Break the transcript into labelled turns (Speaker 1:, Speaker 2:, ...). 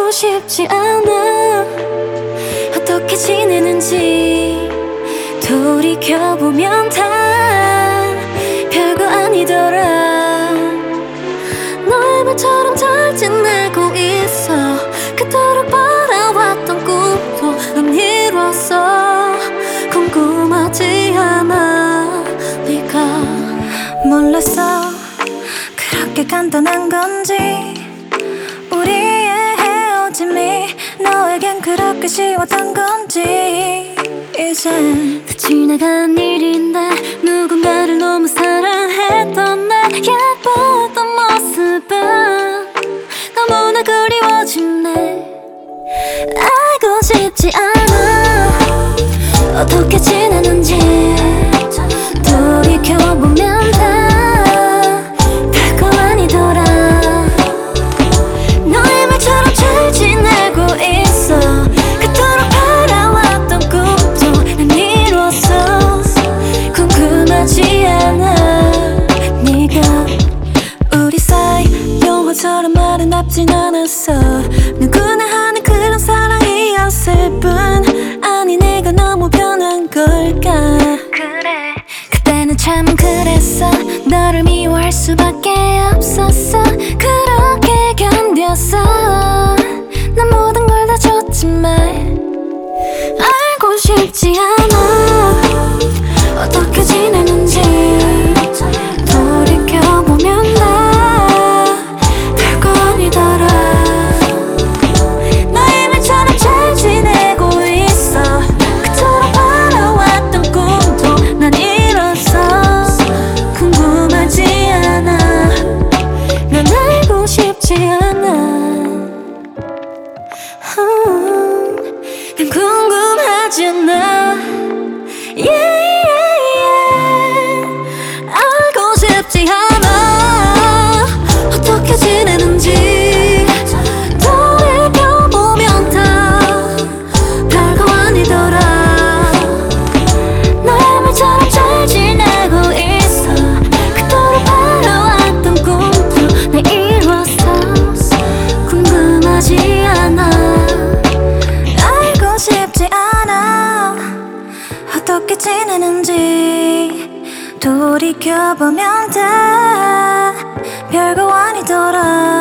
Speaker 1: 알고 싶지 않아. 어떻게 지내는지 돌이켜보면 다 별거 아니더라. 너의 말처럼 잘 지내고 있어. 그토록 바라왔던 꿈도 넌 이뤘어. 궁금하지 않아. 네가
Speaker 2: 몰랐어 그렇게 간단한 건지. 우리의 헤어짐이 너에겐 그렇게 쉬웠던 건지. 이젠
Speaker 1: 다 지나간 일인데 누군가를 너무 사랑했던 내 예뻤던 모습은 너무나 그리워지네. 알고 싶지 않아. 어떻게 지내는지 돌이켜보면 다 별거 아니더라. 너의 말처럼 잘 지내고 있어. 그토록 바라왔던 꿈도 난 이뤘어. 궁금하지 않아. 네가
Speaker 2: 우리 사이 영화처럼 아름답진 않았어. 누구나 하는 그런 사랑이었을 뿐. 아니 내가 너무 변한 걸까.
Speaker 1: 그래 그때는 참 그랬어. 너를 미워할 수밖에 없었어. 그렇게 견뎠어. 난 모든 걸 다 줬지만 알고 싶지 않아. 어떻게 지내는지 돌이켜보면 다 별거 아니더라. 너의 말처럼 잘 지내고 있어. 그토록 바라왔던 꿈도 난 이뤘어. 궁금하지 않아. 난 알고 싶지 않아. 난 궁금하지 않아. Yeah, yeah, yeah. 알고 싶지 않아. 어떻게 지내는지 돌이켜보면 다 별거 아니더라. 너의 말처럼 잘 지내고 있어. 그토록 바라왔던 꿈도 난 이뤘어. 궁금하지 않아.
Speaker 2: 알고 싶지 않아. 어떻게 지내는지 돌이켜보면 다 별거 아니더라.